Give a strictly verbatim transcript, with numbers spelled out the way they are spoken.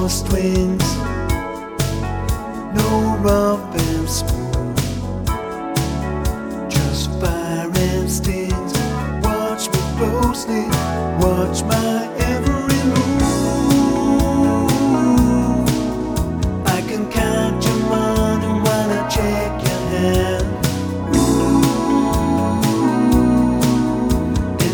lost wings, no rough and smooth, just fire and stings. Watch me closely, watch my every